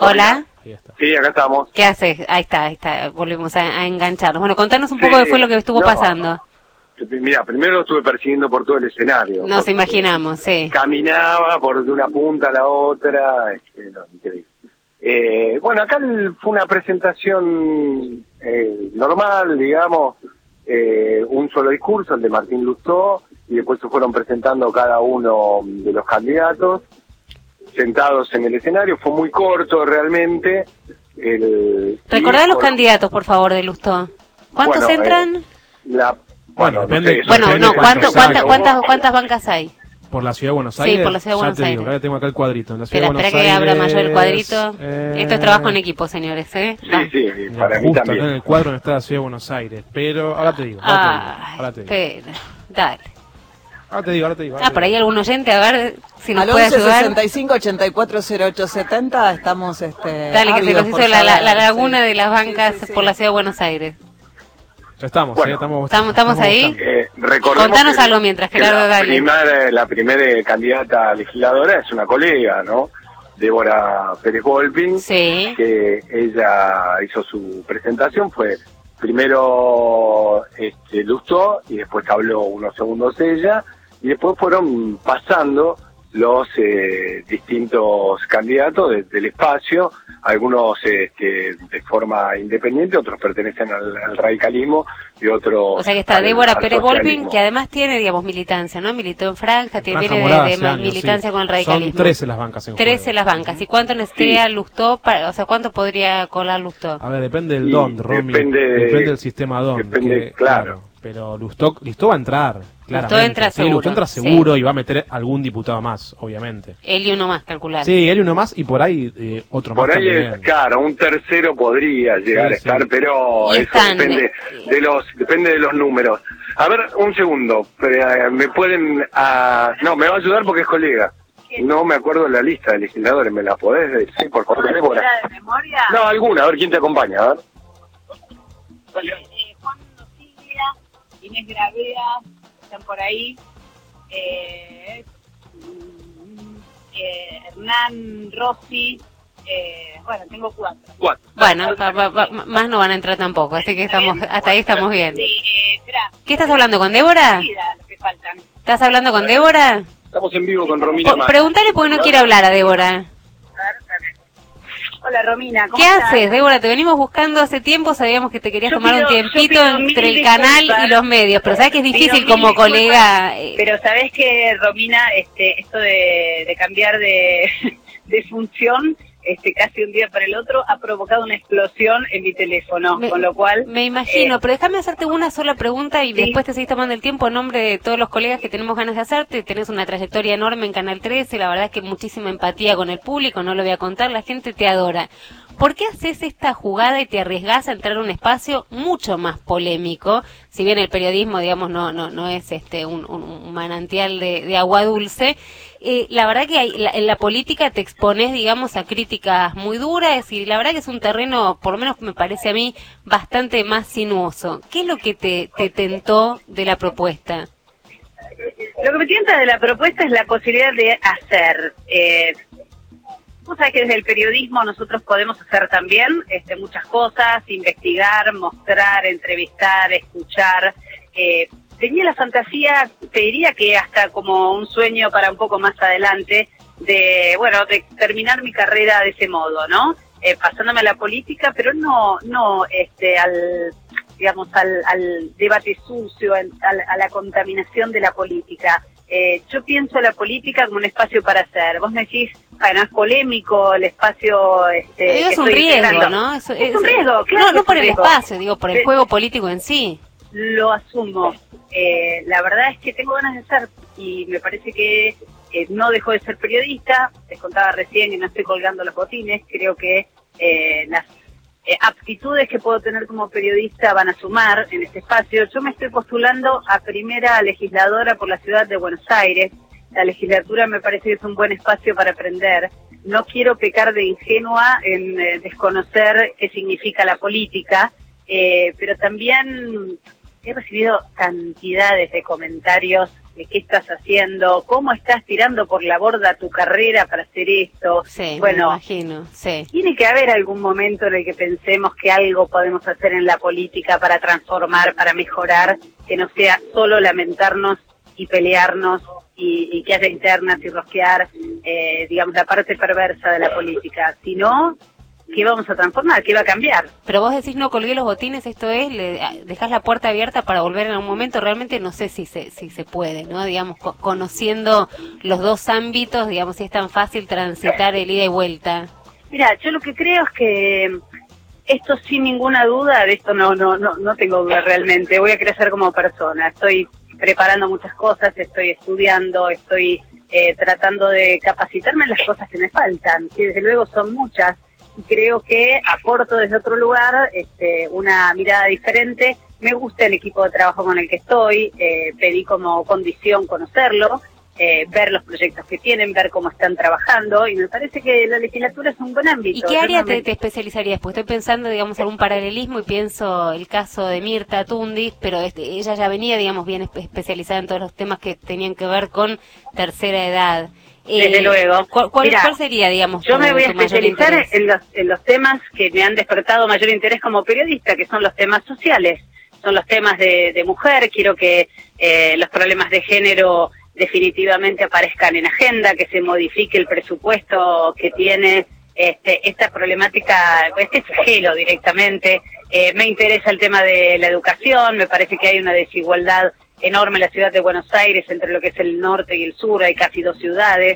Hola. Ahí está. Sí, acá estamos. ¿Qué haces? Ahí está, volvemos a engancharnos. Bueno, contanos un poco de qué fue lo que estuvo pasando. Mira, primero lo estuve persiguiendo por todo el escenario. Nos imaginamos, sí. Caminaba de una punta a la otra, no, increíble. Bueno, acá fue una presentación normal, digamos, un solo discurso, el de Martín Lustó, y después se fueron presentando cada uno de los candidatos, sentados en el escenario. Fue muy corto realmente. Recordá los candidatos, por favor, de Lustó. ¿Cuántos entran? Bueno, depende. ¿Cuántas bancas hay? Por la Ciudad de Buenos Aires. Sí, por la Ciudad de Buenos Aires. Acá tengo acá el cuadrito. En la Ciudad de Buenos Espera que abra mayor el cuadrito. Esto es trabajo en equipo, señores, Sí, para mí justo también. acá en el cuadro no está la Ciudad de Buenos Aires. Pero ahora te digo. Ahora te digo. Espera, dale. Ahora te digo. Por ahí algún oyente, a ver si nos Al puede ayudar. 11-65-84-0870 estamos Dale, que se nos hizo la laguna de las bancas por la Ciudad de Buenos Aires. Ya estamos, Bueno, estamos ahí. Contanos algo mientras, Gerardo, dale. La primera candidata a legisladora es una colega, ¿no? Débora Pérez Volpin, sí. Que ella hizo su presentación, fue primero Lustó y después habló unos segundos ella, y después fueron pasando los distintos candidatos del espacio, algunos de forma independiente, otros pertenecen al radicalismo y otros... O sea que está Débora Pérez Volpin, que además tiene, digamos, militancia, ¿no? Militó en Franja, viene de militancia con el radicalismo. Son 13 las bancas en 13 las bancas. ¿Y cuánto necesitaría Lustó? O sea, ¿cuánto podría colar Lustó? A ver, depende del DON, Romy. Depende del sistema DON. Claro. Pero Lustó va a entrar, claramente. Lustó entra seguro y va a meter algún diputado más, obviamente. Él y uno más, calcular. Sí, él y uno más, y por ahí otro más. Por ahí claro, un tercero podría llegar a estar, pero eso depende de los números. A ver, un segundo, me pueden... no, me va a ayudar porque es colega. No me acuerdo la lista de legisladores, ¿me la podés decir, por favor? ¿De memoria? No, alguna, a ver quién te acompaña, a ver. Juan Silvia, Inés Gravea, están por ahí. Hernán Rossi. Bueno, tengo 4. Bueno, más no van a entrar tampoco, así que hasta ahí estamos bien. Sí, ¿Qué estás hablando con Débora? Lo que faltan. ¿Estás hablando con Débora? Estamos en vivo con Romina. Pregúntale por qué no quiere hablar a Débora. Hola Romina, ¿cómo ¿Qué estás? haces, Débora? Te venimos buscando hace tiempo, sabíamos que te querías tomar un tiempito entre el canal y los medios, pero sabes que es difícil como colega. Pero sabes que, Romina, esto de cambiar de función, casi un día para el otro, ha provocado una explosión en mi teléfono, con lo cual... Me imagino, pero déjame hacerte una sola pregunta y después te seguís tomando el tiempo en nombre de todos los colegas que tenemos ganas de hacerte. Tenés una trayectoria enorme en Canal 13, la verdad es que muchísima empatía con el público, no lo voy a contar, la gente te adora. ¿Por qué haces esta jugada y te arriesgás a entrar a un espacio mucho más polémico? Si bien el periodismo, digamos, no es un manantial de agua dulce, la verdad que en la política te expones, digamos, a críticas muy duras y la verdad que es un terreno, por lo menos me parece a mí, bastante más sinuoso. ¿Qué es lo que te tentó de la propuesta? Lo que me tienta de la propuesta es la posibilidad de hacer... Vos sabés que desde el periodismo nosotros podemos hacer también muchas cosas, investigar, mostrar, entrevistar, escuchar. Tenía la fantasía, te diría que hasta como un sueño para un poco más adelante, de terminar mi carrera de ese modo, ¿no? Pasándome a la política, pero no al debate sucio, a la contaminación de la política. Yo pienso la política como un espacio para hacer. Vos me decís, bueno, es polémico el espacio es un riesgo, ¿no? Es un riesgo, claro. No por el espacio, digo, por el juego político en sí. Lo asumo. La verdad es que tengo ganas de ser, y me parece que no dejo de ser periodista. Les contaba recién que no estoy colgando los botines. Creo que las aptitudes que puedo tener como periodista van a sumar en este espacio. Yo me estoy postulando a primera legisladora por la ciudad de Buenos Aires. La legislatura me parece que es un buen espacio para aprender. No quiero pecar de ingenua en desconocer qué significa la política, pero también he recibido cantidades de comentarios qué estás haciendo, cómo estás tirando por la borda tu carrera para hacer esto. Sí, bueno, me imagino, sí. Tiene que haber algún momento en el que pensemos que algo podemos hacer en la política para transformar, para mejorar, que no sea solo lamentarnos y pelearnos y que haya internas y rosquear, digamos, la parte perversa de la política, sino ¿qué vamos a transformar? ¿Qué va a cambiar? Pero vos decís, no colgué los botines, esto es, dejás la puerta abierta para volver en algún momento. Realmente no sé si se puede, ¿no? Digamos, conociendo los dos ámbitos, digamos, si es tan fácil transitar el ida y vuelta. Mira, yo lo que creo es que esto sin ninguna duda, de esto no tengo duda realmente, voy a crecer como persona, estoy preparando muchas cosas, estoy estudiando, estoy tratando de capacitarme en las cosas que me faltan, que desde luego son muchas, y creo que aporto desde otro lugar una mirada diferente. Me gusta el equipo de trabajo con el que estoy, pedí como condición conocerlo, ver los proyectos que tienen, ver cómo están trabajando, y me parece que la legislatura es un buen ámbito. ¿Y qué área te especializarías? Pues estoy pensando, digamos, algún paralelismo y pienso el caso de Mirta Tundis, pero ella ya venía, digamos, bien especializada en todos los temas que tenían que ver con tercera edad. Desde luego. ¿Cuál sería, digamos, yo me voy a especializar en los temas que me han despertado mayor interés como periodista, que son los temas sociales, son los temas de mujer. Quiero que los problemas de género definitivamente aparezcan en agenda, que se modifique el presupuesto que tiene esta problemática, este flagelo directamente. Me interesa el tema de la educación, me parece que hay una desigualdad enorme en la ciudad de Buenos Aires entre lo que es el norte y el sur, hay casi 2 ciudades,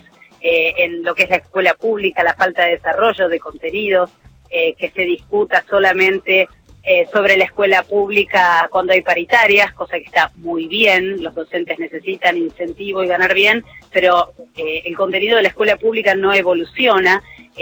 en lo que es la escuela pública, la falta de desarrollo de contenidos, que se discuta solamente sobre la escuela pública cuando hay paritarias, cosa que está muy bien, los docentes necesitan incentivo y ganar bien, pero el contenido de la escuela pública no evoluciona,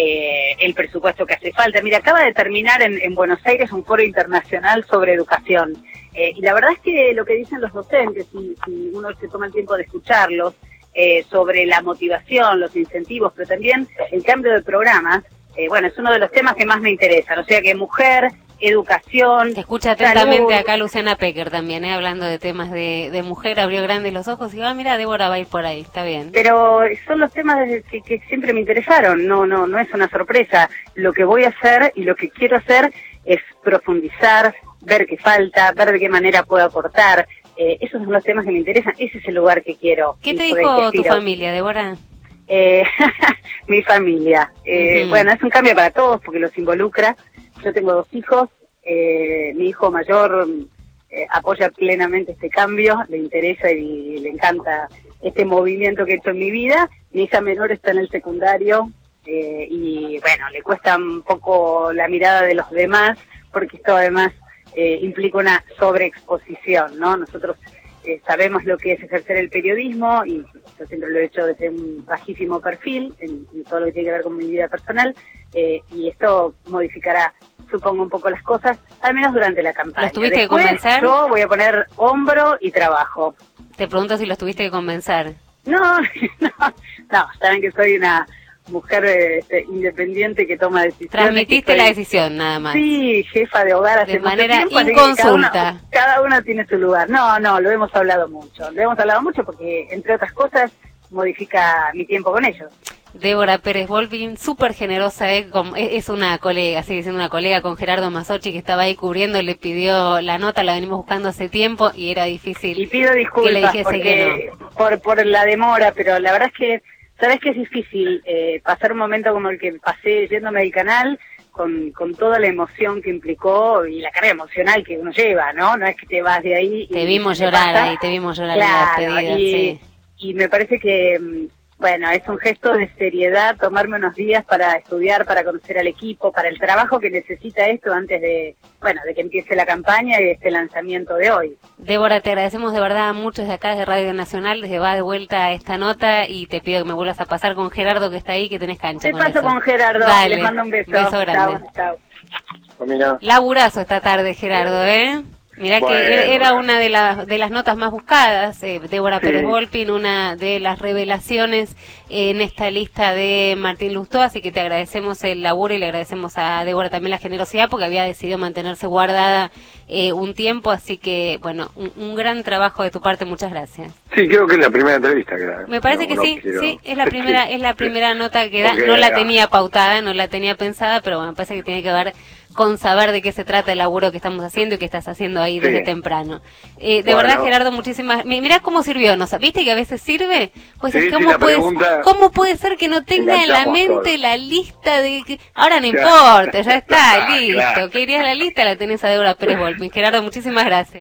el presupuesto que hace falta. Mira, acaba de terminar en Buenos Aires un foro internacional sobre educación, y la verdad es que lo que dicen los docentes, si uno se toma el tiempo de escucharlos, sobre la motivación, los incentivos, pero también el cambio de programas, bueno, es uno de los temas que más me interesan, o sea que mujer, educación. Te escucha atentamente acá Luciana Pecker también, hablando de temas de mujer, abrió grandes los ojos y mira, Débora va a ir por ahí, está bien. Pero son los temas que siempre me interesaron, no es una sorpresa. Lo que voy a hacer y lo que quiero hacer es profundizar, ver qué falta, ver de qué manera puedo aportar. Esos son los temas que me interesan, ese es el lugar que quiero. ¿Qué te dijo tu familia, Débora? Mi familia. Bueno, es un cambio para todos porque los involucra. Yo tengo 2 hijos, mi hijo mayor apoya plenamente este cambio, le interesa y le encanta este movimiento que he hecho en mi vida. Mi hija menor está en el secundario y bueno, le cuesta un poco la mirada de los demás porque esto además implica una sobreexposición, ¿no? Nosotros sabemos lo que es ejercer el periodismo y yo siempre lo he hecho desde un bajísimo perfil en todo lo que tiene que ver con mi vida personal y esto modificará, supongo, un poco las cosas, al menos durante la campaña. ¿Los tuviste Después, que convencer? Yo voy a poner hombro y trabajo. Te pregunto si los tuviste que convencer. No, saben que soy una mujer independiente que toma decisiones. Transmitiste la decisión, nada más. Sí, jefa de hogar hace de manera mucho tiempo, inconsulta. Cada uno tiene su lugar. No, lo hemos hablado mucho. Lo hemos hablado mucho porque, entre otras cosas, modifica mi tiempo con ellos. Débora Pérez Volpin, súper generosa, es una colega, sigue siendo una colega con Gerardo Mazzocchi que estaba ahí cubriendo, le pidió la nota, la venimos buscando hace tiempo y era difícil. Y pido disculpas que le dijese porque, que no. por la demora, pero la verdad es que, sabes que es difícil pasar un momento como el que pasé yéndome del canal, con toda la emoción que implicó y la carga emocional que uno lleva, ¿no? No es que te vas de ahí y te vimos llorar ahí, te vimos llorar en la despedida, sí. Y me parece que, bueno, es un gesto de seriedad tomarme unos días para estudiar, para conocer al equipo, para el trabajo que necesita esto antes de que empiece la campaña y este lanzamiento de hoy. Débora, te agradecemos de verdad mucho desde acá, desde Radio Nacional, desde va de vuelta esta nota y te pido que me vuelvas a pasar con Gerardo que está ahí, que tenés cancha. Te paso con Gerardo, dale, les mando un beso. Beso grande. Chao. Laburazo esta tarde, Gerardo, Mirá bueno, que era una de las notas más buscadas, Débora Pérez Volpin, una de las revelaciones en esta lista de Martín Lustó, así que te agradecemos el laburo y le agradecemos a Débora también la generosidad porque había decidido mantenerse guardada un tiempo, así que, bueno, un gran trabajo de tu parte, muchas gracias. Sí, creo que es la primera entrevista que da. Me parece que sí, sí, es la primera nota que da, no la tenía pautada, no la tenía pensada, pero bueno, me parece que tiene que ver con saber de qué se trata el laburo que estamos haciendo y que estás haciendo ahí desde temprano. De verdad, Gerardo, muchísimas... Mirá cómo sirvió, ¿no? ¿Viste que a veces sirve? Pues sí, ¿cómo puede ser que no tenga en la mente la lista de... Ahora no importa, ya está, listo. Querías la lista, la tenés a Débora Pérez Volpin. Gerardo, muchísimas gracias.